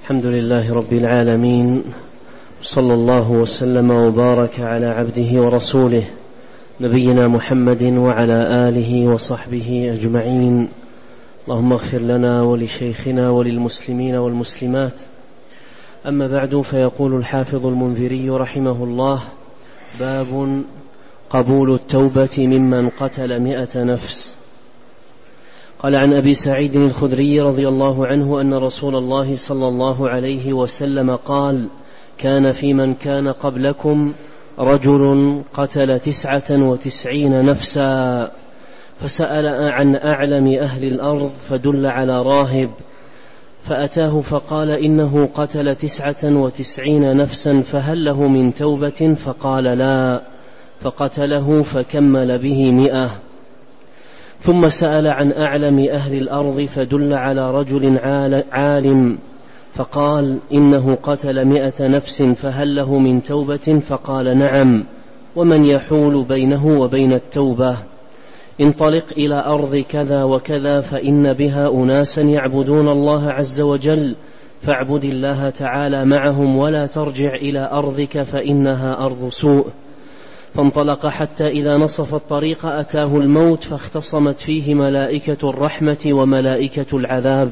الحمد لله رب العالمين، صلى الله وسلم وبارك على عبده ورسوله نبينا محمد وعلى آله وصحبه أجمعين. اللهم اغفر لنا ولشيخنا وللمسلمين والمسلمات. أما بعد، فيقول الحافظ المنذري رحمه الله: باب قبول التوبة ممن قتل 100 نفس. قال: عن أبي سعيد الخدري رضي الله عنه أن رسول الله صلى الله عليه وسلم قال: كان في من كان قبلكم رجل قتل 99 نفسا، فسأل عن أعلم أهل الأرض فدل على راهب، فأتاه فقال: إنه قتل 99 نفسا، فهل له من توبة؟ فقال: لا، فقتله فكمل به 100. ثم سأل عن أعلم أهل الأرض فدل على رجل عالم، فقال: إنه قتل 100 نفس، فهل له من توبة؟ فقال: نعم، ومن يحول بينه وبين التوبة؟ انطلق إلى أرض كذا وكذا، فإن بها أناسا يعبدون الله عز وجل، فاعبد الله تعالى معهم، ولا ترجع إلى أرضك فإنها أرض سوء. فانطلق حتى إذا نصف الطريق أتاه الموت، فاختصمت فيه ملائكة الرحمة وملائكة العذاب.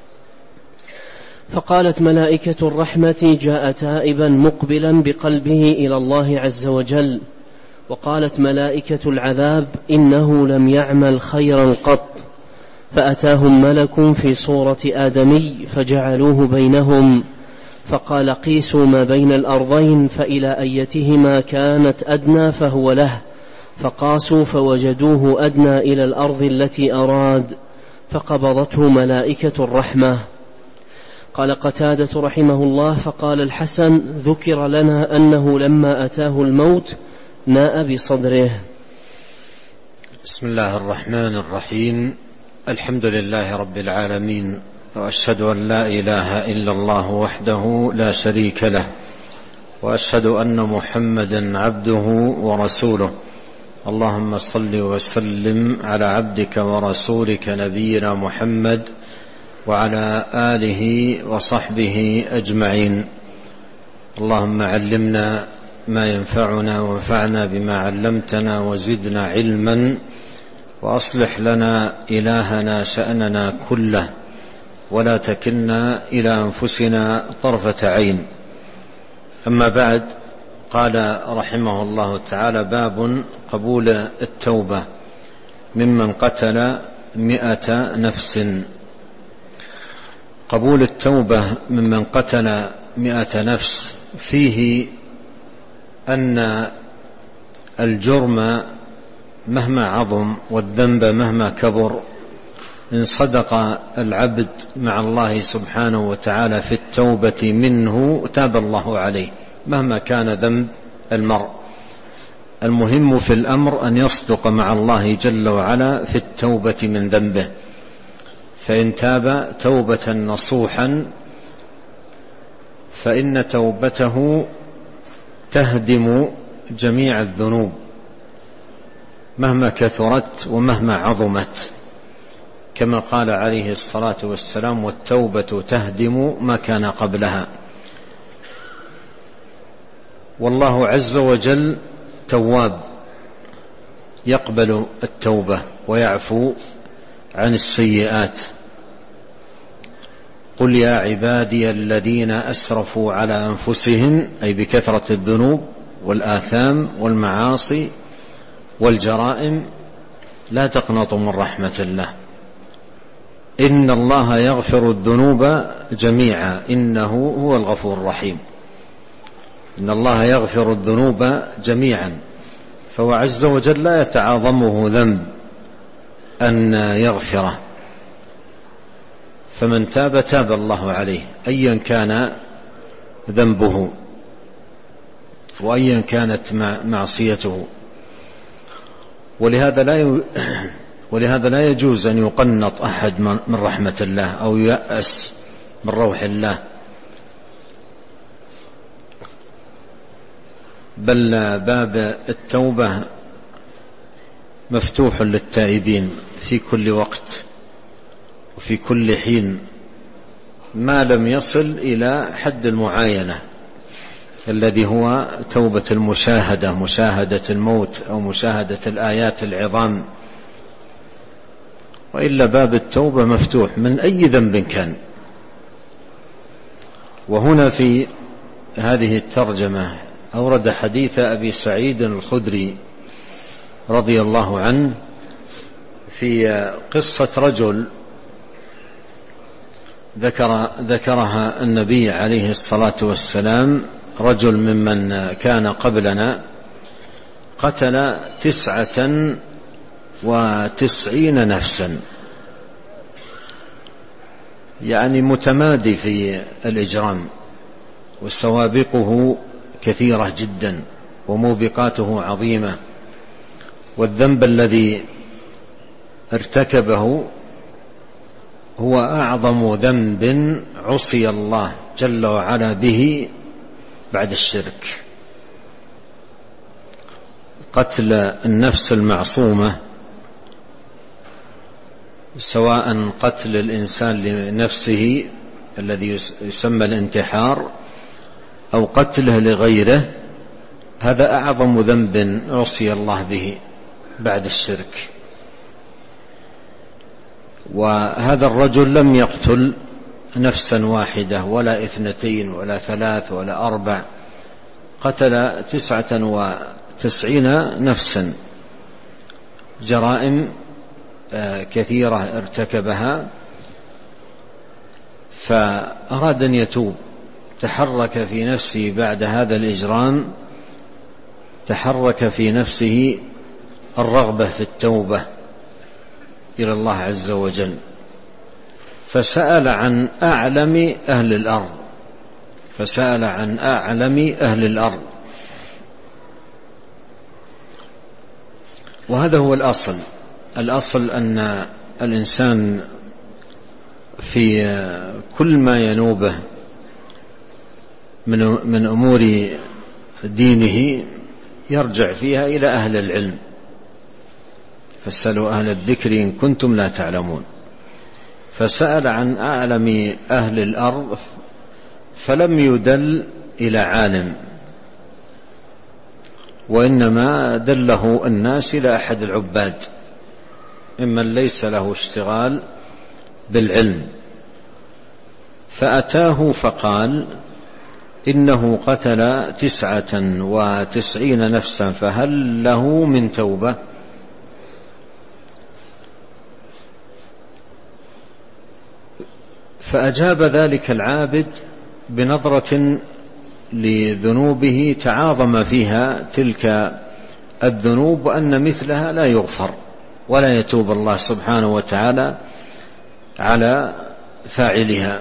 فقالت ملائكة الرحمة: جاء تائبا مقبلا بقلبه إلى الله عز وجل. وقالت ملائكة العذاب: إنه لم يعمل خيرا قط. فأتاهم ملك في صورة آدمي فجعلوه بينهم، فقال: قيسوا ما بين الأرضين، فإلى أيتهما كانت أدنى فهو له. فقاسوا فوجدوه أدنى إلى الأرض التي أراد، فقبضته ملائكة الرحمة. قال قتادة رحمه الله: فقال الحسن: ذكر لنا أنه لما أتاه الموت ناء بصدره. بسم الله الرحمن الرحيم. الحمد لله رب العالمين، وأشهد أن لا إله إلا الله وحده لا شريك له، وأشهد أن محمدا عبده ورسوله. اللهم صل وسلم على عبدك ورسولك نبينا محمد وعلى آله وصحبه أجمعين. اللهم علمنا ما ينفعنا، وانفعنا بما علمتنا، وزدنا علما، وأصلح لنا إلهنا شأننا كله، ولا تكلنا إلى أنفسنا طرفة عين. أما بعد، قال رحمه الله تعالى: باب قبول التوبة ممن قتل 100 نفس. قبول التوبة ممن قتل 100 نفس فيه أن الجرم مهما عظم والذنب مهما كبر، إن صدق العبد مع الله سبحانه وتعالى في التوبة منه تاب الله عليه مهما كان ذنب المرء. المهم في الأمر أن يصدق مع الله جل وعلا في التوبة من ذنبه، فإن تاب توبة نصوحا فإن توبته تهدم جميع الذنوب مهما كثرت ومهما عظمت، كما قال عليه الصلاة والسلام: والتوبة تهدم ما كان قبلها. والله عز وجل تواب يقبل التوبة ويعفو عن السيئات. قل يا عبادي الذين أسرفوا على أنفسهم، أي بكثرة الذنوب والآثام والمعاصي والجرائم، لا تقنطوا من رحمة الله، إن الله يغفر الذنوب جميعا إنه هو الغفور الرحيم. إن الله يغفر الذنوب جميعا، فهو عز وجل لا يتعاظمه ذنب أن يغفره، فمن تاب تاب الله عليه أيا كان ذنبه وأيا كانت معصيته. ولهذا لا يجوز أن يقنط أحد من رحمة الله أو يأس من روح الله، بل باب التوبة مفتوح للتائبين في كل وقت وفي كل حين، ما لم يصل إلى حد المعاينة الذي هو توبة المشاهدة، مشاهدة الموت أو مشاهدة الآيات العظام، وإلا باب التوبة مفتوح من أي ذنب كان. وهنا في هذه الترجمة أورد حديث أبي سعيد الخدري رضي الله عنه في قصة رجل ذكرها النبي عليه الصلاة والسلام. رجل ممن كان قبلنا قتل 99 نفسا، يعني متمادي في الإجرام، وسوابقه كثيرة جدا وموبقاته عظيمة، والذنب الذي ارتكبه هو أعظم ذنب عصي الله جل وعلا به بعد الشرك. قتل النفس المعصومة، سواء قتل الإنسان لنفسه الذي يسمى الانتحار أو قتله لغيره، هذا أعظم ذنب عصي الله به بعد الشرك. وهذا الرجل لم يقتل نفسا واحدة ولا 2 ولا 3 ولا 4، قتل 99 نفسا، جرائم كثيرة ارتكبها. فأراد أن يتوب، تحرك في نفسه بعد هذا الإجرام، تحرك في نفسه الرغبة في التوبة إلى الله عز وجل، فسأل عن أعلم أهل الأرض، فسأل عن أعلم أهل الأرض. وهذا هو الأصل أن الإنسان في كل ما ينوبه من أمور دينه يرجع فيها إلى أهل العلم، فاسألوا أهل الذكر إن كنتم لا تعلمون. فسأل عن أعلم أهل الأرض فلم يدل إلى عالم، وإنما دله الناس إلى أحد العباد، ممن ليس له اشتغال بالعلم. فأتاه فقال إنه قتل 99 نفسا فهل له من توبة؟ فأجاب ذلك العابد بنظرة لذنوبه تعاظم فيها تلك الذنوب، وأن مثلها لا يغفر ولا يتوب الله سبحانه وتعالى على فاعلها.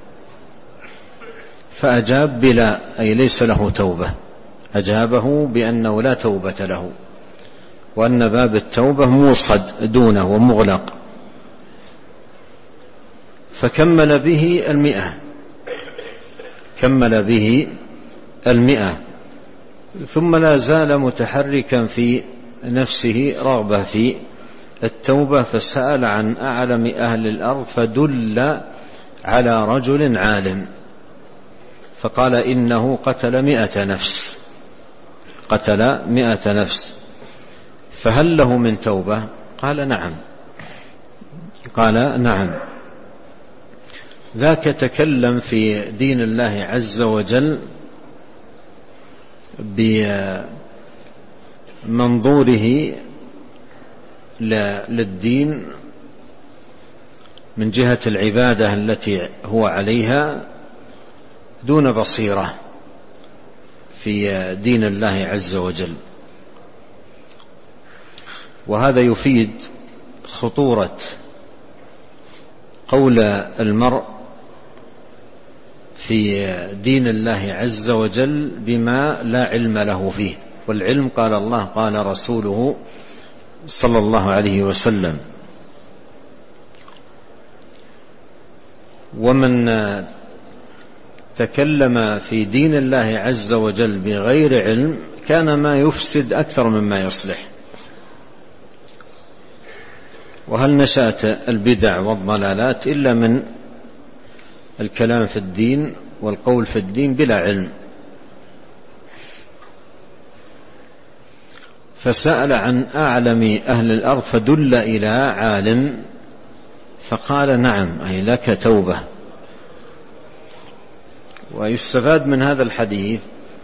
فأجاب بلا، أي ليس له توبة، أجابه بأنه لا توبة له، وأن باب التوبة موصد دونه ومغلق. فكمل به 100، كمل به 100، ثم لا زال متحركا في نفسه رغبة في التوبة، فسأل عن أعلم أهل الأرض فدل على رجل عالم، فقال إنه قتل 100 نفس، قتل 100 نفس، فهل له من توبة؟ قال نعم، قال نعم. ذاك تكلم في دين الله عز وجل بمنظوره للدين من جهة العبادة التي هو عليها، دون بصيرة في دين الله عز وجل. وهذا يفيد خطورة قول المرء في دين الله عز وجل بما لا علم له فيه، والعلم قال الله قال رسوله صلى الله عليه وسلم. ومن تكلم في دين الله عز وجل بغير علم كان ما يفسد أكثر مما يصلح. وهل نشأت البدع والضلالات إلا من الكلام في الدين والقول في الدين بلا علم. فسأل عن أعلم أهل الأرض فدل إلى عالم فقال نعم، أي لك توبة. ويستفاد من هذا الحديث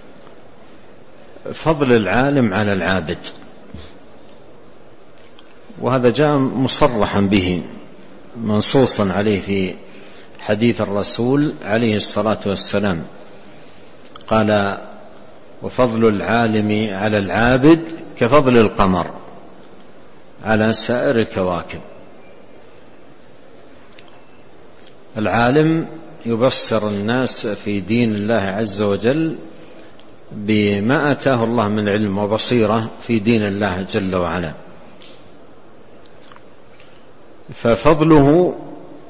فضل العالم على العابد، وهذا جاء مصرحا به منصوصا عليه في حديث الرسول عليه الصلاة والسلام، قال وفضل العالم على العابد كفضل القمر على سائر الكواكب. العالم يبصر الناس في دين الله عز وجل بما آتاه الله من علم وبصيرة في دين الله جل وعلا، ففضله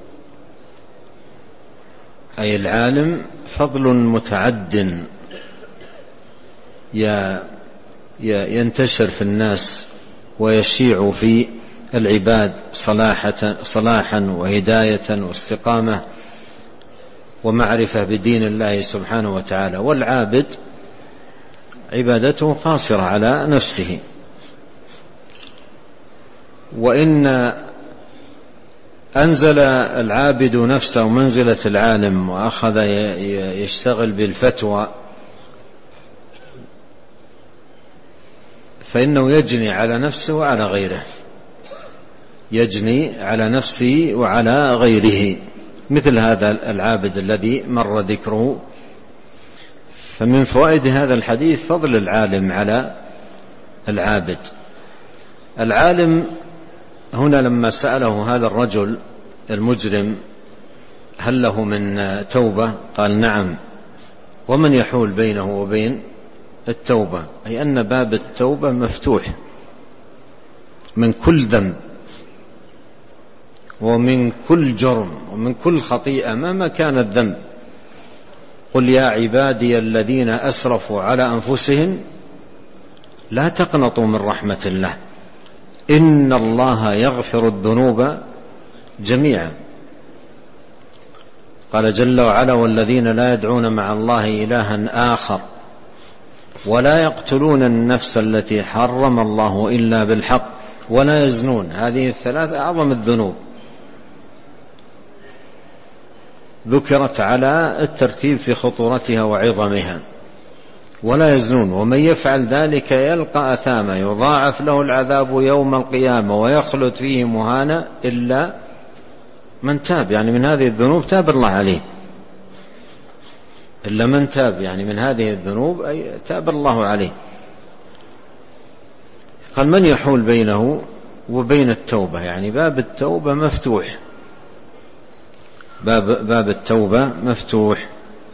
أي العالم فضل متعد ينتشر في الناس ويشيع في العباد صلاحا وهداية واستقامة ومعرفة بدين الله سبحانه وتعالى. والعابد عبادته قاصرة على نفسه، وإن أنزل العابد نفسه منزلة العالم وأخذ يشتغل بالفتوى فإنه يجني على نفسه وعلى غيره، يجني على نفسه وعلى غيره، مثل هذا العابد الذي مر ذكره. فمن فوائد هذا الحديث فضل العالم على العابد. العالم هنا لما سأله هذا الرجل المجرم هل له من توبة قال نعم، ومن يحول بينه وبين التوبة، أي أن باب التوبة مفتوح من كل ذنب ومن كل جرم ومن كل خطيئة مهما كان الذنب. قل يا عبادي الذين أسرفوا على أنفسهم لا تقنطوا من رحمة الله إن الله يغفر الذنوب جميعا. قال جل وعلا والذين لا يدعون مع الله إلها آخر ولا يقتلون النفس التي حرم الله إلا بالحق ولا يزنون. هذه الثلاثة أعظم الذنوب ذكرت على الترتيب في خطورتها وعظمها. ولا يزنون ومن يفعل ذلك يلقى أثاما يضاعف له العذاب يوم القيامة ويخلد فيه مهانا إلا من تاب، يعني من هذه الذنوب تاب الله عليه، إلا من تاب يعني من هذه الذنوب أي تاب الله عليه. قال من يحول بينه وبين التوبة، يعني باب التوبة مفتوح، باب التوبة مفتوح.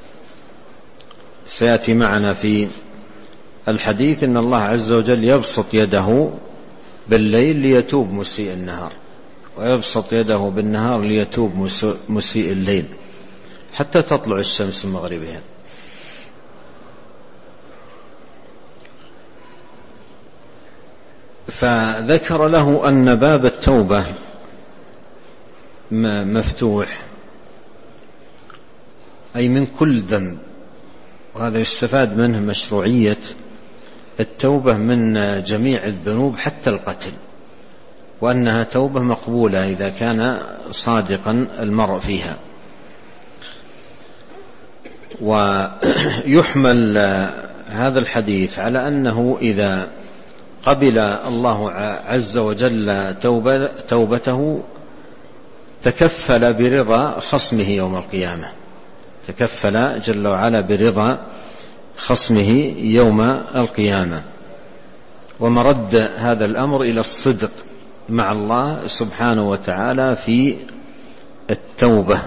سيأتي معنا في الحديث إن الله عز وجل يبسط يده بالليل ليتوب مسيء النهار، ويبسط يده بالنهار ليتوب مسيء الليل حتى تطلع الشمس من مغربها. فذكر له أن باب التوبة مفتوح أي من كل ذنب، وهذا يستفاد منه مشروعية التوبة من جميع الذنوب حتى القتل، وأنها توبة مقبولة إذا كان صادقا المرء فيها. ويحمل هذا الحديث على أنه إذا قبل الله عز وجل توبته تكفل برضا خصمه يوم القيامة، تكفل جل وعلا برضا خصمه يوم القيامة. ومرد هذا الأمر إلى الصدق مع الله سبحانه وتعالى في التوبة.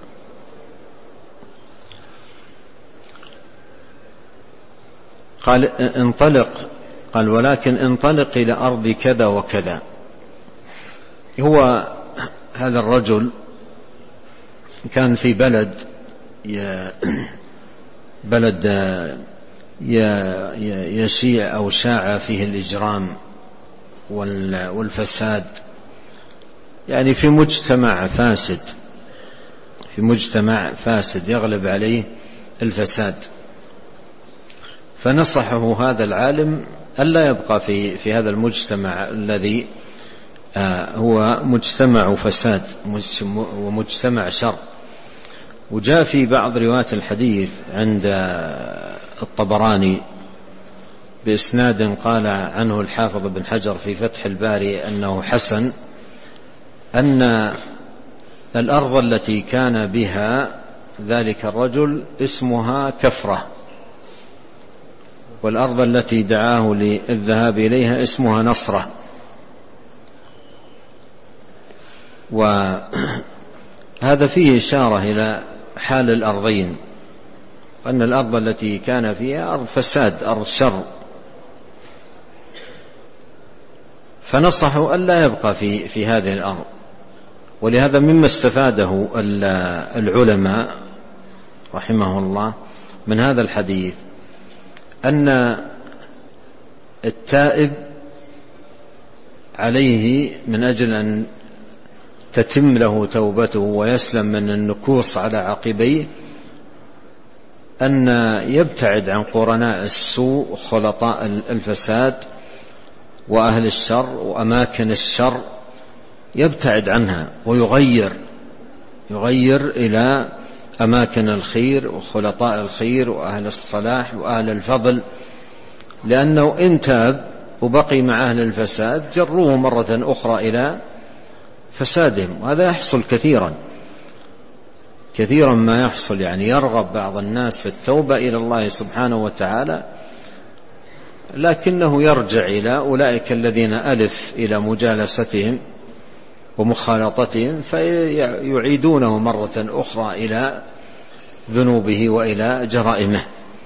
قال انطلق، قال ولكن انطلق إلى أرض كذا وكذا. هو هذا الرجل كان في بلد يشيع أو شاع فيه الإجرام والفساد، يعني في مجتمع فاسد، في مجتمع فاسد يغلب عليه الفساد. فنصحه هذا العالم ألا يبقى في هذا المجتمع الذي هو مجتمع فساد ومجتمع شر. وجاء في بعض روايات الحديث عند الطبراني بإسناد قال عنه الحافظ بن حجر في فتح الباري أنه حسن، أن الأرض التي كان بها ذلك الرجل اسمها كفرة، والأرض التي دعاه للذهاب إليها اسمها نصرة. وهذا فيه إشارة إلى حال الأرضين، أن الأرض التي كان فيها أرض فساد، أرض شر. فنصحوا ألا يبقى في هذه الأرض. ولهذا مما استفاده العلماء رحمه الله من هذا الحديث أن التائب عليه من أجل أن تتم له توبته ويسلم من النكوص على عقبيه أن يبتعد عن قرناء السوء وخلطاء الفساد وأهل الشر وأماكن الشر، يبتعد عنها ويغير إلى أماكن الخير وخلطاء الخير وأهل الصلاح وأهل الفضل، لأنه إن تاب وبقي مع أهل الفساد جروه مرة أخرى إلى فسادهم. وهذا يحصل كثيرا ما يحصل، يعني يرغب بعض الناس في التوبة إلى الله سبحانه وتعالى، لكنه يرجع إلى أولئك الذين ألف إلى مجالستهم ومخالطتهم فيعيدونه مرة أخرى إلى ذنوبه وإلى جرائمه.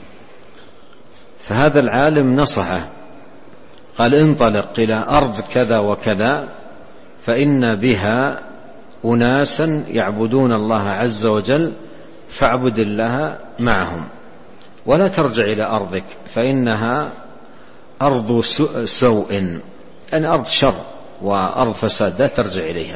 فهذا العالم نصحه، قال انطلق إلى أرض كذا وكذا فإن بها أناسا يعبدون الله عز وجل فاعبد الله معهم، ولا ترجع إلى أرضك فإنها أرض سوء، يعني أرض شر وأرض فساد، لا ترجع إليها،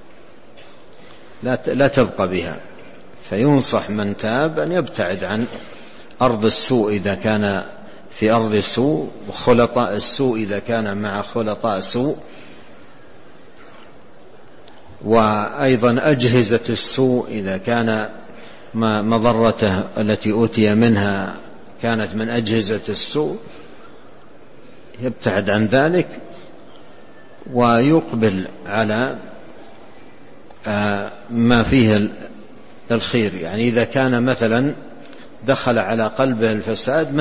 لا تبقى بها. فينصح من تاب أن يبتعد عن أرض السوء إذا كان في أرض سوء، وخلطاء السوء إذا كان مع خلطاء سوء، وأيضا أجهزة السوء إذا كان مضرته التي أوتي منها كانت من أجهزة السوء، يبتعد عن ذلك ويقبل على ما فيه الخير. يعني إذا كان مثلا دخل على قلبه الفساد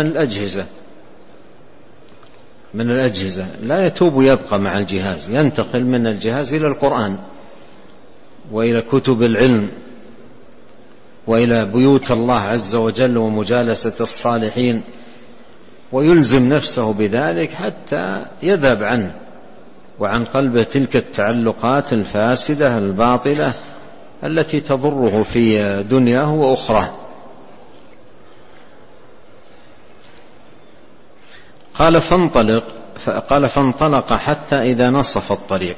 من الأجهزة لا يتوب يبقى مع الجهاز، ينتقل من الجهاز إلى القرآن وإلى كتب العلم وإلى بيوت الله عز وجل ومجالسة الصالحين، ويلزم نفسه بذلك حتى يذهب عنه وعن قلبه تلك التعلقات الفاسدة الباطلة التي تضره في دنياه وأخراه. قال فانطلق حتى إذا نصف الطريق،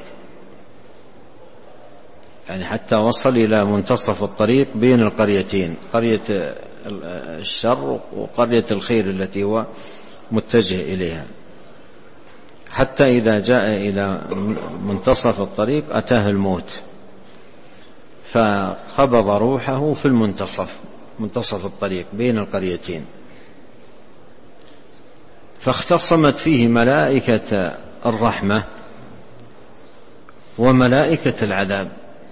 يعني حتى وصل إلى منتصف الطريق بين القريتين، قرية الشر وقرية الخير التي هو متجه إليها، حتى إذا جاء إلى منتصف الطريق أتاه الموت فقبض روحه في منتصف الطريق بين القريتين. فاختصمت فيه ملائكة الرحمة وملائكة العذاب،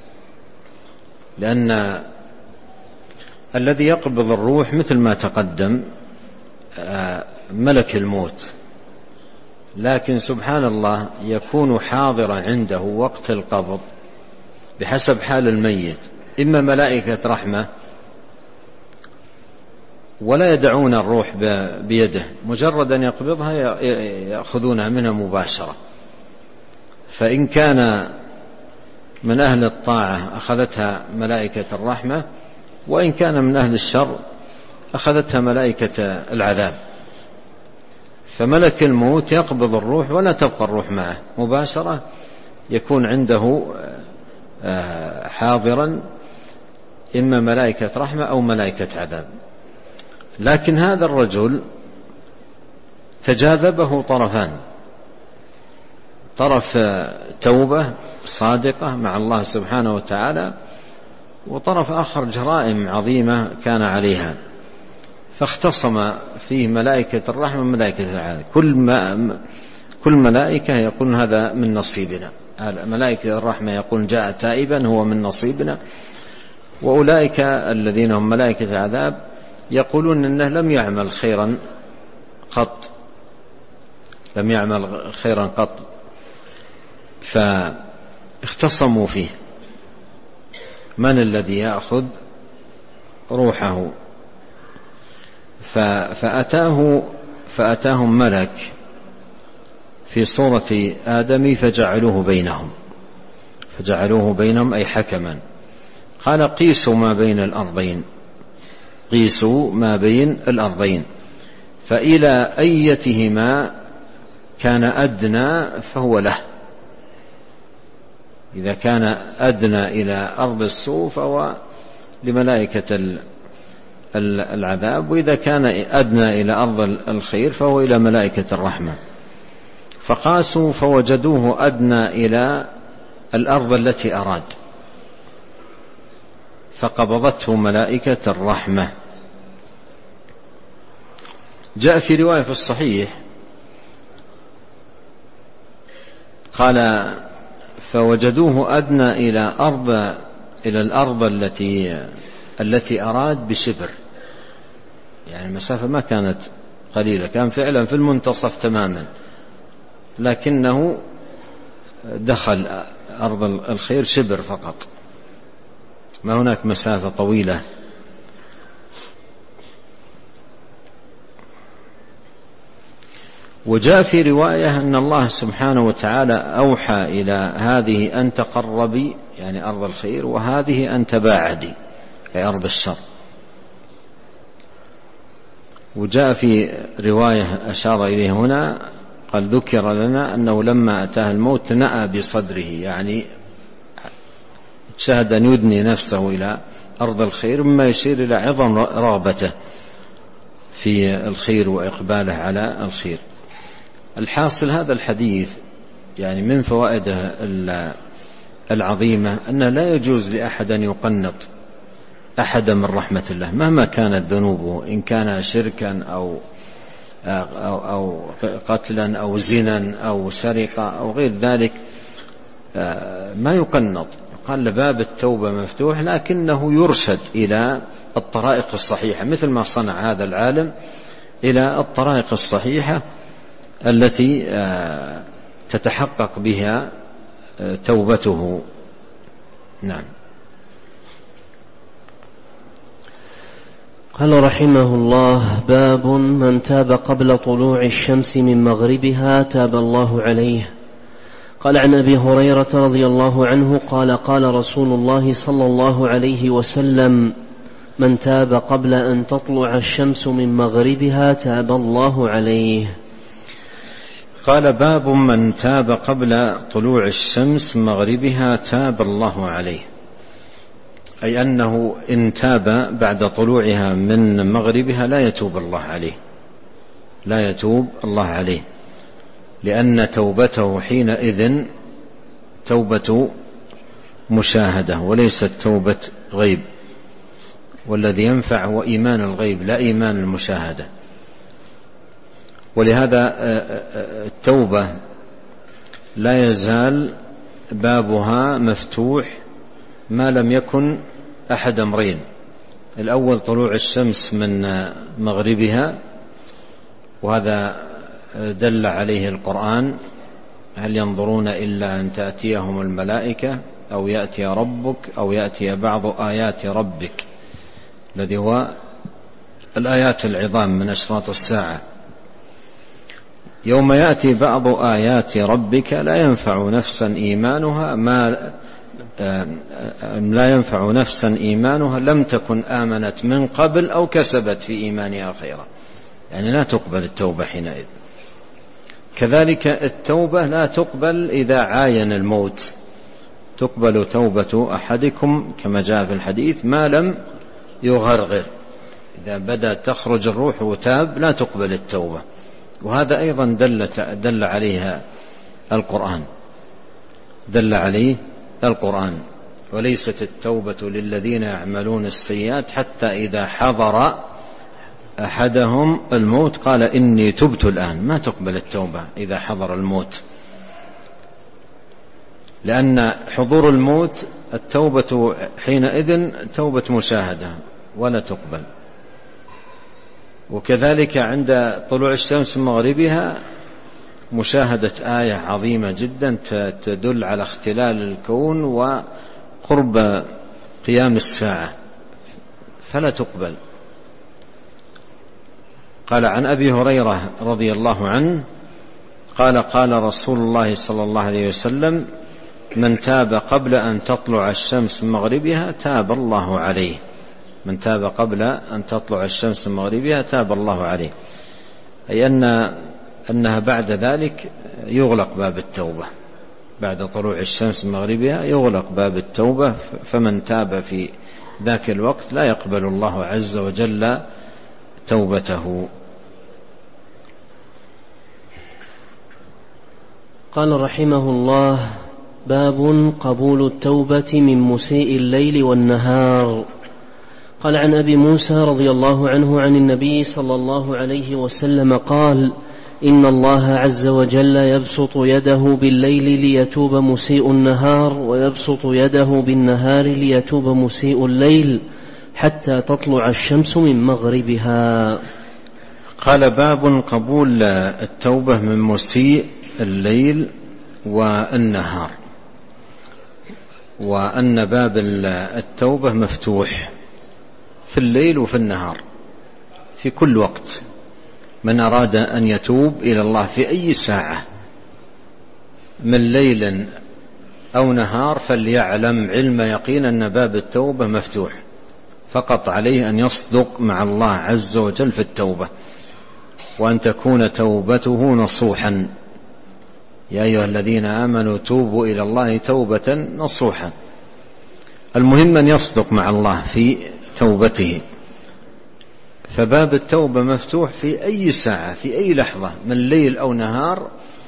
لأن الذي يقبض الروح مثل ما تقدم ملك الموت، لكن سبحان الله يكون حاضرا عنده وقت القبض بحسب حال الميت، إما ملائكة رحمة ولا يدعون الروح بيده، مجرد أن يقبضها يأخذونها منها مباشرة. فإن كان من أهل الطاعة أخذتها ملائكة الرحمة، وإن كان من أهل الشر أخذتها ملائكة العذاب. فملك الموت يقبض الروح ولا تبقى الروح معه مباشرة، يكون عنده حاضرا إما ملائكة رحمة أو ملائكة عذاب. لكن هذا الرجل تجاذبه طرفان: طرف توبة صادقة مع الله سبحانه وتعالى، وطرف آخر جرائم عظيمة كان عليها، فاختصم فيه ملائكة الرحمة وملائكة العذاب. كل ملائكة يقول هذا من نصيبنا، ملائكة الرحمة يقول جاء تائبا هو من نصيبنا، وأولئك الذين هم ملائكة العذاب يقولون إنه لم يعمل خيرا قط، لم يعمل خيرا قط، فاختصموا فيه من الذي يأخذ روحه. فأتاهم ملك في صورة آدم فجعلوه بينهم أي حكما. قال قيسوا ما بين الأرضين، قيسوا ما بين الأرضين، فإلى أيتهما كان أدنى فهو له. إذا كان أدنى إلى أرض السوء فهو لملائكة العذاب، وإذا كان أدنى إلى أرض الخير فهو إلى ملائكة الرحمة. فقاسوا فوجدوه أدنى إلى الأرض التي أراد، فقبضته ملائكة الرحمة. جاء في رواية في الصحيح قال فوجدوه أدنى إلى الأرض التي أراد بشبر، يعني المسافة ما كانت قليلة، كان فعلا في المنتصف تماما، لكنه دخل أرض الخير شبر فقط، ما هناك مسافة طويلة. وجاء في رواية أن الله سبحانه وتعالى أوحى إلى هذه أن تقربي، يعني أرض الخير، وهذه أن تباعدي، أي أرض الشر. وجاء في رواية أشار إليه هنا قال ذكر لنا أنه لما أتاه الموت نأى بصدره، يعني شهد أن يدني نفسه إلى أرض الخير، مما يشير إلى عظم رغبته في الخير وإقباله على الخير. الحاصل هذا الحديث يعني من فوائده العظيمة أنه لا يجوز لأحد أن يقنط أحد من رحمة الله مهما كانت ذنوبه، إن كان شركا أو قتلا أو زنا أو سرقة أو غير ذلك، ما يقنط. قال باب التوبة مفتوح، لكنه يرشد إلى الطرائق الصحيحة، مثل ما صنع هذا العالم إلى الطرائق الصحيحة التي تتحقق بها توبته. نعم. قال رحمه الله: باب من تاب قبل طلوع الشمس من مغربها تاب الله عليه. قال عن أبي هريرة رضي الله عنه قال قال رسول الله صلى الله عليه وسلم: من تاب قبل أن تطلع الشمس من مغربها تاب الله عليه. قال باب من تاب قبل طلوع الشمس من مغربها تاب الله عليه، أي أنه إن تاب بعد طلوعها من مغربها لا يتوب الله عليه، لا يتوب الله عليه، لأن توبته حينئذ توبة مشاهدة وليست توبة غيب، والذي ينفع هو إيمان الغيب لا إيمان المشاهدة. ولهذا التوبة لا يزال بابها مفتوح ما لم يكن أحد أمرين: الأول طلوع الشمس من مغربها، وهذا دل عليه القرآن: هل ينظرون إلا أن تأتيهم الملائكة أو يأتي ربك أو يأتي بعض آيات ربك، الذي هو الآيات العظام من أشراط الساعة. يوم يأتي بعض آيات ربك لا ينفع نفسا إيمانها لم تكن آمنت من قبل أو كسبت في إيمانها خيرا، يعني لا تقبل التوبة حينئذ. كذلك التوبة لا تقبل إذا عاين الموت تقبل توبة أحدكم كما جاء في الحديث ما لم يغرغر. إذا بدأت تخرج الروح وتاب لا تقبل التوبة. وهذا أيضا دل عليها القرآن. وليست التوبة للذين يعملون السيئات حتى إذا حضر أحدهم الموت قال إني تبت الآن. ما تقبل التوبة إذا حضر الموت، لأن حضور الموت التوبة حينئذ توبة مشاهدة ولا تقبل. وكذلك عند طلوع الشمس من مغربها مشاهدة آية عظيمة جدا تدل على اختلال الكون وقرب قيام الساعة فلا تقبل. قال عن أبي هريرة رضي الله عنه قال قال رسول الله صلى الله عليه وسلم من تاب قبل أن تطلع الشمس من مغربها تاب الله عليه. من تاب قبل أن تطلع الشمس من مغربها تاب الله عليه، أي أنها بعد ذلك يغلق باب التوبة. بعد طلوع الشمس من مغربها يغلق باب التوبة، فمن تاب في ذاك الوقت لا يقبل الله عز وجل توبته. قال رحمه الله: باب قبول التوبة من مسيء الليل والنهار. قال عن أبي موسى رضي الله عنه عن النبي صلى الله عليه وسلم قال: إن الله عز وجل يبسط يده بالليل ليتوب مسيء النهار، ويبسط يده بالنهار ليتوب مسيء الليل، حتى تطلع الشمس من مغربها. قال: باب قبول التوبة من مسيء الليل والنهار، وأن باب التوبة مفتوح في الليل وفي النهار في كل وقت. من أراد أن يتوب إلى الله في أي ساعة من ليل أو نهار فليعلم علم يقين أن باب التوبة مفتوح، فقط عليه أن يصدق مع الله عز وجل في التوبة، وأن تكون توبته نصوحا. يا أيها الذين آمنوا توبوا إلى الله توبة نصوحا. المهم أن يصدق مع الله في توبته. فباب التوبة مفتوح في أي ساعة في أي لحظة من ليل أو نهار.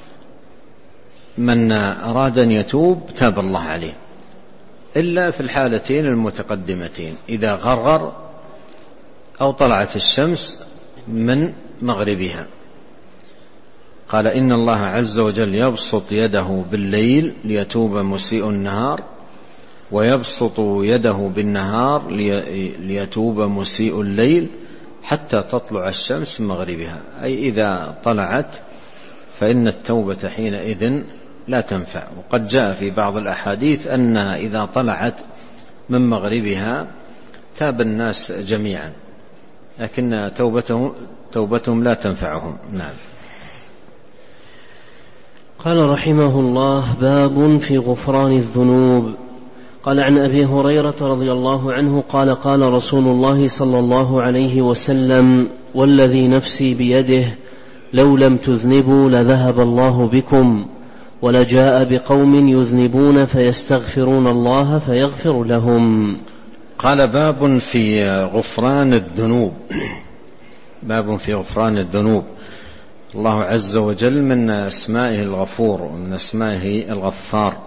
من أراد أن يتوب تاب الله عليه، إلا في الحالتين المتقدمتين: إذا غرغر أو طلعت الشمس من مغربها. قال: إن الله عز وجل يبسط يده بالليل ليتوب مسيء النهار، ويبسط يده بالنهار ليتوب مسيء الليل، حتى تطلع الشمس من مغربها. أي إذا طلعت فإن التوبة حينئذ لا تنفع. وقد جاء في بعض الأحاديث أنها إذا طلعت من مغربها تاب الناس جميعا، لكن توبتهم لا تنفعهم. نعم. قال رحمه الله: باب في غفران الذنوب. قال عن أبي هريرة رضي الله عنه قال: قال رسول الله صلى الله عليه وسلم: والذي نفسي بيده لو لم تذنبوا لذهب الله بكم، ولجاء بقوم يذنبون فيستغفرون الله فيغفر لهم. قال: باب في غفران الذنوب. باب في غفران الذنوب. الله عز وجل من أسمائه الغفور ومن أسمائه الغفار،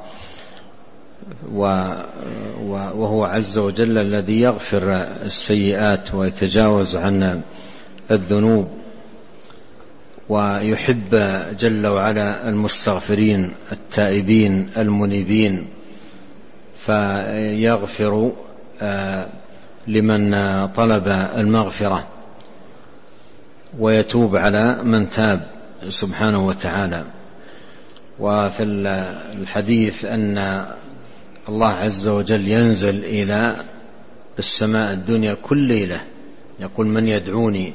وهو عز وجل الذي يغفر السيئات ويتجاوز عن الذنوب، ويحب جل وعلا المستغفرين التائبين المنيبين، فيغفر لمن طلب المغفرة ويتوب على من تاب سبحانه وتعالى. وفي الحديث أن الله عز وجل ينزل إلى السماء الدنيا كل ليلة يقول: من يدعوني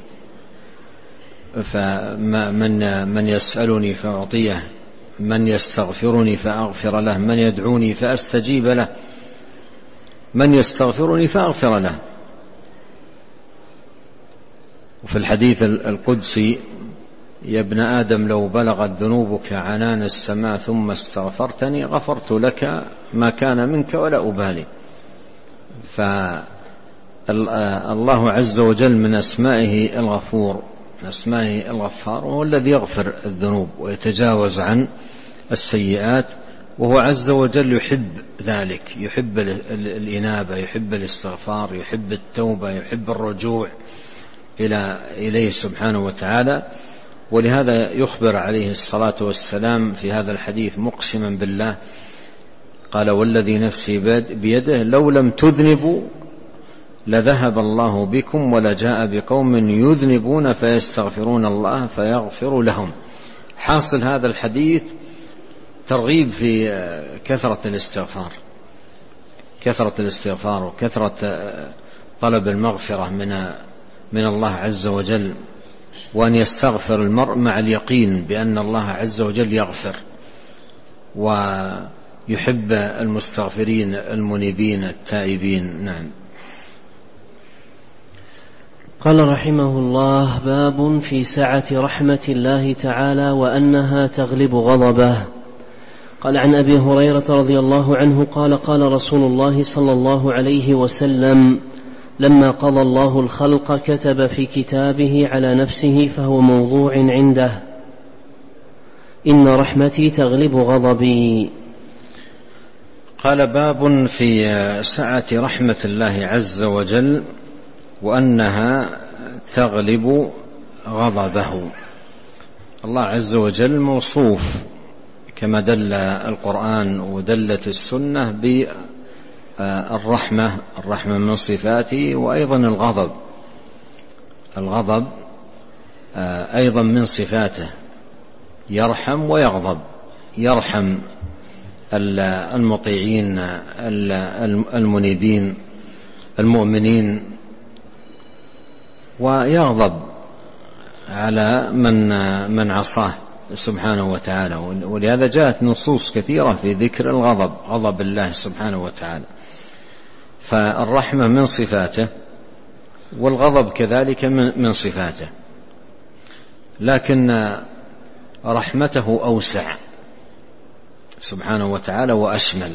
من يسألني فأعطيه، من يستغفرني فأغفر له، من يدعوني فأستجيب له، من يستغفرني فأغفر له. وفي الحديث القدسي يا ابن آدم لو بلغت ذنوبك عنان السماء ثم استغفرتني غفرت لك ما كان منك ولا أبالي. فالله عز وجل من أسمائه الغفور، من أسمائه الغفار، وهو الذي يغفر الذنوب ويتجاوز عن السيئات، وهو عز وجل يحب ذلك، يحب الإنابة، يحب الاستغفار، يحب التوبة، يحب الرجوع إليه سبحانه وتعالى. ولهذا يخبر عليه الصلاة والسلام في هذا الحديث مقسما بالله، قال والذي نفسي بيده لو لم تذنبوا لذهب الله بكم ولجاء بقوم يذنبون فيستغفرون الله فيغفر لهم. حاصل هذا الحديث ترغيب في كثرة الاستغفار وكثرة طلب المغفرة من الله عز وجل، وأن يستغفر المرء مع اليقين بأن الله عز وجل يغفر ويحب المستغفرين المنيبين التائبين. نعم. قال رحمه الله: باب في سعة رحمة الله تعالى وأنها تغلب غضبه. قال عن أبي هريرة رضي الله عنه قال: قال رسول الله صلى الله عليه وسلم: لما قضى الله الخلق كتب في كتابه على نفسه فهو موضوع عنده: إن رحمتي تغلب غضبي. قال: باب في سعة رحمة الله عز وجل وأنها تغلب غضبه. الله عز وجل موصوف كما دل القرآن ودلت السنة بالرحمة، الرحمة من صفاته، وأيضا الغضب أيضا من صفاته، يرحم ويغضب، يرحم المطيعين المنيبين المؤمنين، ويغضب على من عصاه سبحانه وتعالى. ولهذا جاءت نصوص كثيرة في ذكر الغضب، غضب الله سبحانه وتعالى. فالرحمة من صفاته والغضب كذلك من صفاته، لكن رحمته أوسع سبحانه وتعالى وأشمل،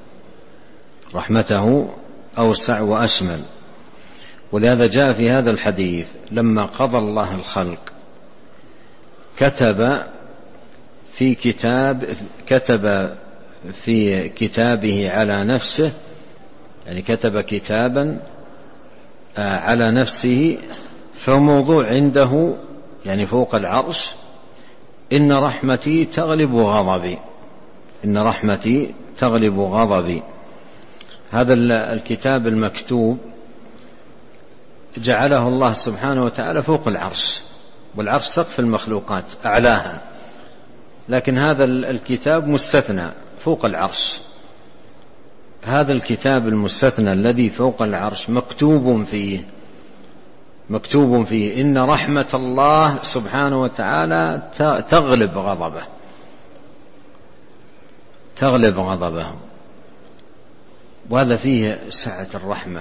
رحمته أوسع وأشمل. ولهذا جاء في هذا الحديث: لما قضى الله الخلق كتب في كتابه على نفسه، يعني كتب كتابا على نفسه فموضوع عنده يعني فوق العرش: إن رحمتي تغلب غضبي، إن رحمتي تغلب غضبي. هذا الكتاب المكتوب جعله الله سبحانه وتعالى فوق العرش، والعرش سقف المخلوقات أعلاها، لكن هذا الكتاب مستثنى فوق العرش. هذا الكتاب المستثنى الذي فوق العرش مكتوب فيه إن رحمة الله سبحانه وتعالى تغلب غضبه. وهذا فيه سعة الرحمة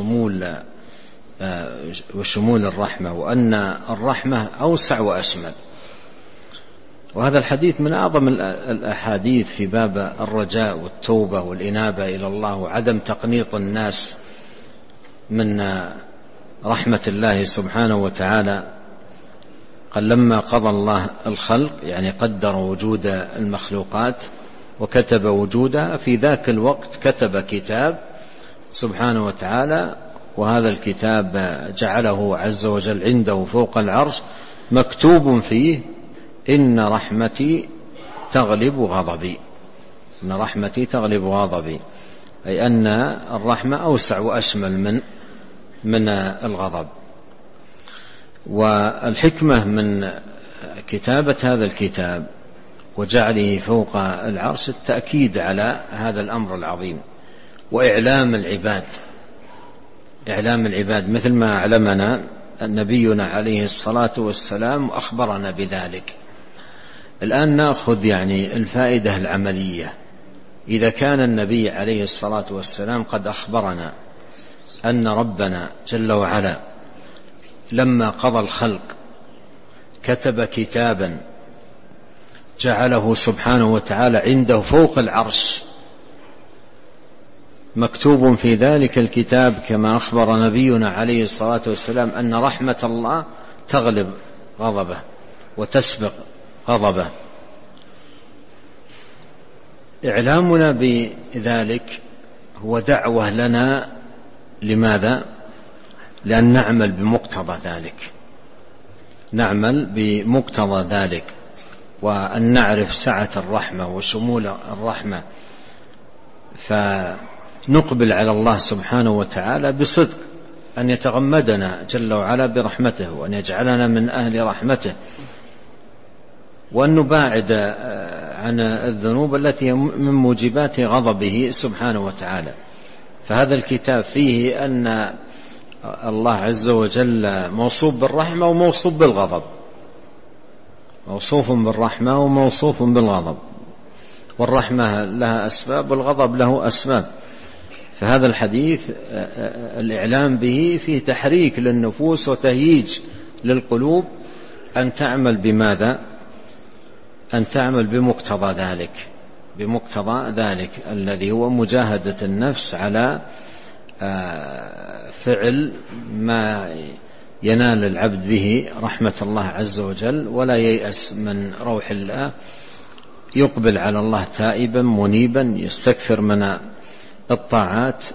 وشمول الرحمة، وأن الرحمة أوسع وأشمل. وهذا الحديث من أعظم الأحاديث في باب الرجاء والتوبة والإنابة إلى الله وعدم تقنيط الناس من رحمة الله سبحانه وتعالى. قال: لما قضى الله الخلق، يعني قدر وجود المخلوقات وكتب وجودها، في ذاك الوقت كتب كتاب سبحانه وتعالى، وهذا الكتاب جعله عز وجل عنده فوق العرش مكتوب فيه: إن رحمتي تغلب غضبي، إن رحمتي تغلب غضبي، أي أن الرحمة أوسع وأشمل من الغضب. والحكمة من كتابة هذا الكتاب وجعله فوق العرش التأكيد على هذا الأمر العظيم، وإعلام العباد مثل ما أعلمنا نبينا عليه الصلاة والسلام وأخبرنا بذلك. الآن نأخذ يعني الفائدة العملية. إذا كان النبي عليه الصلاة والسلام قد أخبرنا أن ربنا جل وعلا لما قضى الخلق كتب كتابا جعله سبحانه وتعالى عنده فوق العرش، مكتوب في ذلك الكتاب كما أخبر نبينا عليه الصلاة والسلام أن رحمة الله تغلب غضبه وتسبق غضبه. إعلامنا بذلك هو دعوة لنا. لماذا؟ لأن نعمل بمقتضى ذلك، نعمل بمقتضى ذلك، وأن نعرف سعة الرحمة وشمول الرحمة، فنقبل على الله سبحانه وتعالى بصدق أن يتغمدنا جل وعلا برحمته، وأن يجعلنا من أهل رحمته، وأن نباعد عن الذنوب التي من موجبات غضبه سبحانه وتعالى. فهذا الكتاب فيه أن الله عز وجل موصوف بالرحمة وموصوف بالغضب، موصوف بالرحمة وموصوف بالغضب، والرحمة لها أسباب والغضب له أسباب. فهذا الحديث الإعلام به فيه تحريك للنفوس وتهييج للقلوب أن تعمل بماذا؟ أن تعمل بمقتضى ذلك، بمقتضى ذلك الذي هو مجاهدة النفس على فعل ما ينال العبد به رحمة الله عز وجل، ولا ييأس من روح الله، يقبل على الله تائبا منيبا، يستكثر من الطاعات،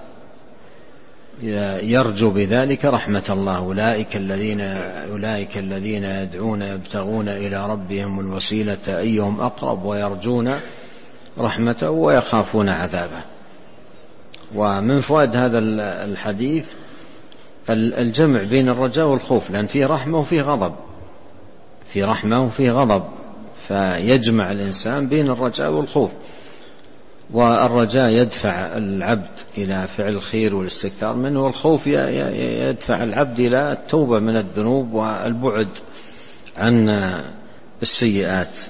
يرجو بذلك رحمة الله. أولئك الذين يدعون يبتغون إلى ربهم الوسيلة أيهم أقرب ويرجون رحمته ويخافون عذابه. ومن فوائد هذا الحديث الجمع بين الرجاء والخوف، لأن فيه رحمة وفيه غضب، فيه رحمة وفيه غضب، فيجمع الإنسان بين الرجاء والخوف. والرجاء يدفع العبد إلى فعل الخير والاستكثار منه، والخوف يدفع العبد إلى التوبة من الذنوب والبعد عن السيئات.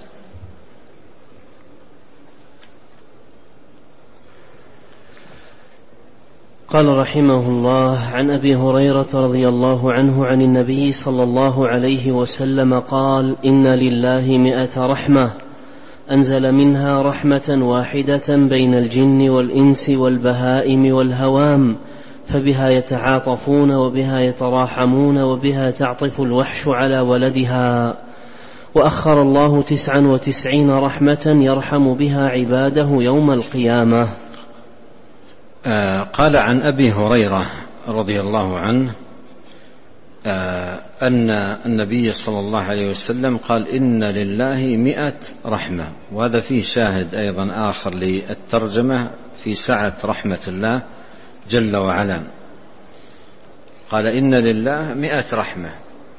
قال رحمه الله: عن أبي هريرة رضي الله عنه عن النبي صلى الله عليه وسلم قال: إن لله 100 رحمة أنزل منها رحمة واحدة بين الجن والإنس والبهائم والهوام، فبها يتعاطفون وبها يتراحمون وبها تعطف الوحش على ولدها. وأخر الله 99 رحمة يرحم بها عباده يوم القيامة. قال عن أبي هريرة رضي الله عنه أن النبي صلى الله عليه وسلم قال: إن لله 100 رحمة. وهذا فيه شاهد أيضا آخر للترجمة في سعة رحمة الله جل وعلا. قال: إن لله 100 رحمة.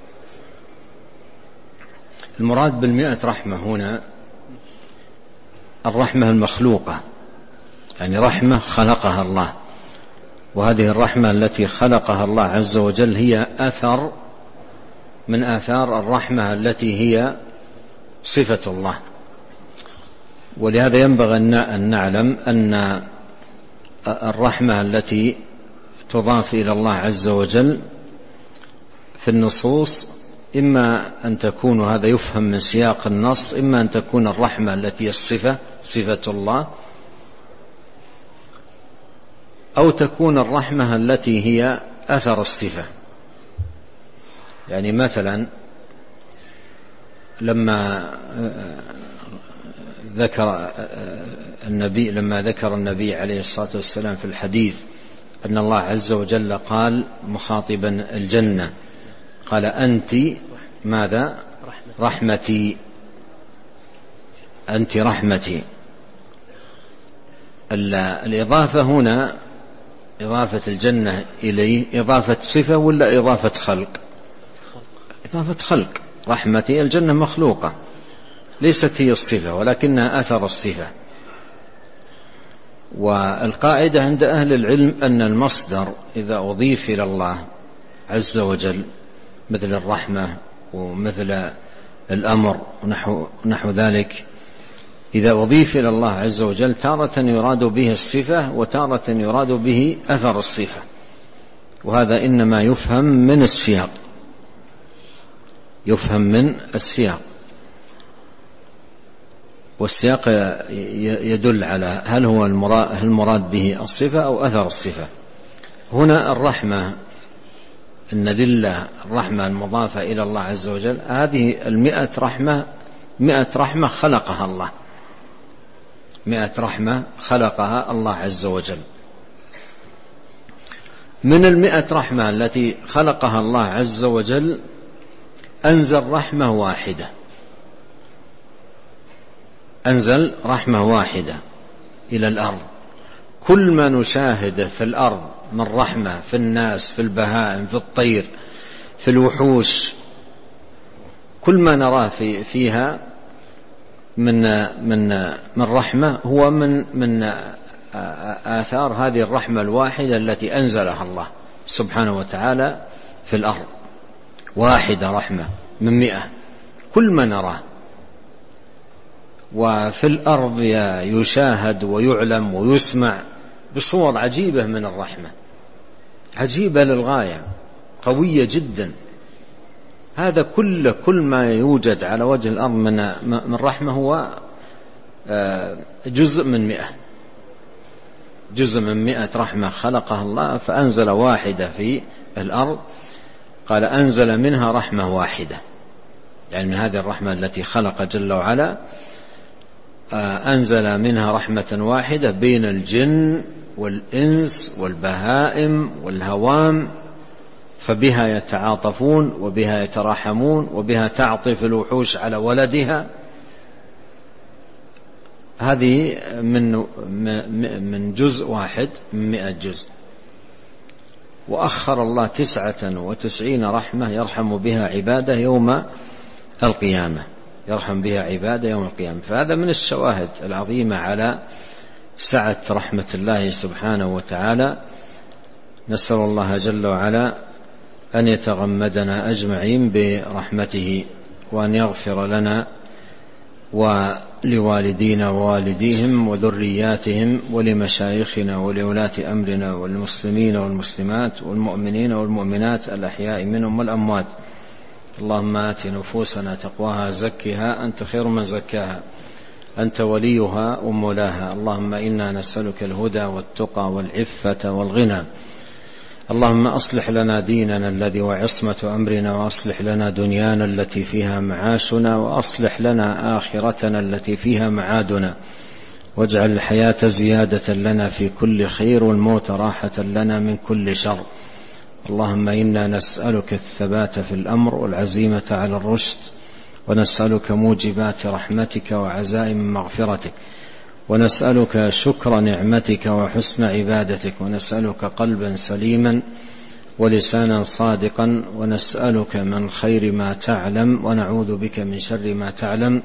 المراد بال100 رحمة هنا الرحمة المخلوقة، يعني رحمة خلقها الله، وهذه الرحمة التي خلقها الله عز وجل هي أثر من آثار الرحمة التي هي صفة الله. ولهذا ينبغي أن نعلم أن الرحمة التي تضاف إلى الله عز وجل في النصوص إما أن تكون، هذا يفهم من سياق النص، إما أن تكون الرحمة التي الصفة صفة الله، أو تكون الرحمة التي هي أثر الصفة. يعني مثلا لما ذكر النبي عليه الصلاة والسلام في الحديث أن الله عز وجل قال مخاطبا الجنة، قال: أنت ماذا؟ رحمتي، أنت رحمتي. الإضافة هنا إضافة الجنة إليه إضافة صفة ولا إضافة خلق؟ إضافة خلق. رحمتي، الجنة مخلوقة ليست هي الصفة ولكنها أثر الصفة. والقاعدة عند أهل العلم أن المصدر إذا أضيف إلى الله عز وجل مثل الرحمة ومثل الأمر ونحو ذلك، إذا أضيف إلى الله عز وجل تارة يراد به الصفة وتارة يراد به أثر الصفة، وهذا إنما يفهم من السياق. يفهم من السياق، والسياق يدل على هل هو المراد به الصفة أو أثر الصفة. هنا الرحمة، إن لله الرحمة المضافة إلى الله عز وجل، هذه 100 رحمة خلقها الله، 100 رحمة خلقها الله عز وجل. من 100 رحمة التي خلقها الله عز وجل أنزل رحمة واحدة، أنزل رحمة واحدة إلى الأرض. كل ما نشاهده في الأرض من رحمة في الناس، في البهائم، في الطير، في الوحوش، كل ما نراه فيها من رحمة هو من آثار هذه الرحمة الواحدة التي أنزلها الله سبحانه وتعالى في الأرض. واحدة رحمة من 100، كل ما نراه. وفي الأرض يشاهد ويعلم ويسمع بصور عجيبة من الرحمة، عجيبة للغاية، قوية جدا. هذا كل ما يوجد على وجه الأرض من رحمة هو جزء من 100، جزء من 100 رحمة خلقها الله، فأنزل واحدة في الأرض. قال أنزل منها رحمة واحدة، يعني من هذه الرحمة التي خلق جل وعلا أنزل منها رحمة واحدة بين الجن والإنس والبهائم والهوام، فبها يتعاطفون وبها يتراحمون وبها تعطف الوحوش على ولدها. هذه من جزء واحد من 100 جزء. وأخر الله 99 رحمة يرحم بها عباده يوم القيامة، يرحم بها عباده يوم القيامة. فهذا من الشواهد العظيمة على سعة رحمة الله سبحانه وتعالى. نسأل الله جل وعلا أن يتغمدنا أجمعين برحمته، وأن يغفر لنا ولوالدينا ووالديهم وذرياتهم ولمشايخنا ولولاة أمرنا والمسلمين والمسلمات والمؤمنين والمؤمنات الأحياء منهم والأموات. اللهم آت نفوسنا تقواها زكها أنت خير من زكاها أنت وليها ومولاها. اللهم إنا نسألك الهدى والتقى والعفة والغنى. اللهم أصلح لنا ديننا الذي وعصمة أمرنا، وأصلح لنا دنيانا التي فيها معاشنا، وأصلح لنا آخرتنا التي فيها معادنا، واجعل الحياة زيادة لنا في كل خير والموت راحة لنا من كل شر. اللهم إنا نسألك الثبات في الأمر والعزيمة على الرشد، ونسألك موجبات رحمتك وعزائم مغفرتك، ونسألك شكر نعمتك وحسن عبادتك، ونسألك قلبا سليما ولسانا صادقا، ونسألك من خير ما تعلم ونعوذ بك من شر ما تعلم،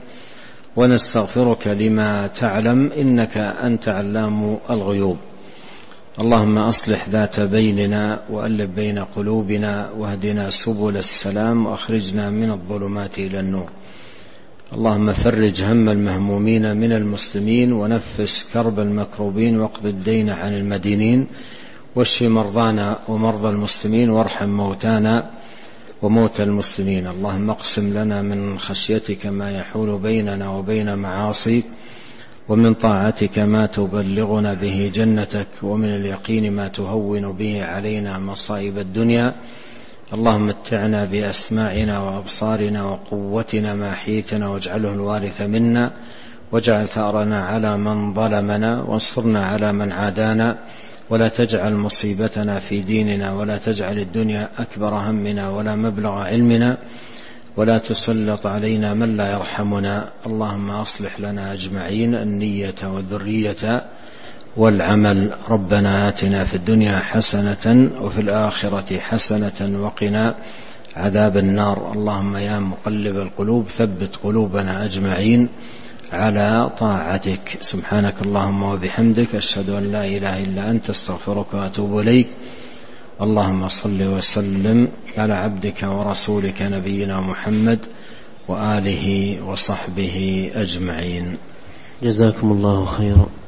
ونستغفرك لما تعلم إنك أنت علام الغيوب. اللهم أصلح ذات بيننا وألف بين قلوبنا، واهدنا سبل السلام، وأخرجنا من الظلمات إلى النور. اللهم فرج هم المهمومين من المسلمين، ونفس كرب المكروبين، واقض الدين عن المدينين، واشف مرضانا ومرضى المسلمين، وارحم موتانا وموتى المسلمين. اللهم اقسم لنا من خشيتك ما يحول بيننا وبين معاصيك، ومن طاعتك ما تبلغنا به جنتك، ومن اليقين ما تهون به علينا مصائب الدنيا. اللهم متعنا بأسماعنا وأبصارنا وقوتنا ما أحييتنا، واجعله الوارث منا، واجعل ثأرنا على من ظلمنا، وانصرنا على من عادانا، ولا تجعل مصيبتنا في ديننا، ولا تجعل الدنيا أكبر همنا ولا مبلغ علمنا، ولا تسلط علينا من لا يرحمنا. اللهم أصلح لنا أجمعين النية والذرية والعمل. ربنا آتنا في الدنيا حسنة وفي الآخرة حسنة وقنا عذاب النار. اللهم يا مقلب القلوب ثبت قلوبنا أجمعين على طاعتك. سبحانك اللهم وبحمدك، أشهد أن لا إله إلا أنت، استغفرك وأتوب إليك. اللهم صل وسلم على عبدك ورسولك نبينا محمد وآله وصحبه أجمعين. جزاكم الله خيرا.